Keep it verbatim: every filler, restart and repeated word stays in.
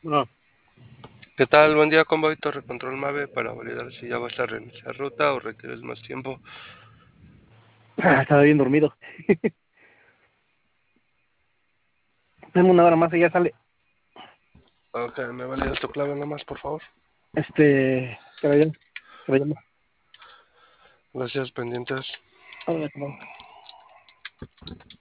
No, ¿Qué tal? Buen día, Convoy Torre Control Mave para validar si ya vas a reiniciar ruta o requieres más tiempo. estaba bien dormido. Tengo una hora más y ya sale. Ok, ¿me validas tu clave nomás, por favor? Este, caballero, caballero. Gracias, pendientes. Ahora, cabrón.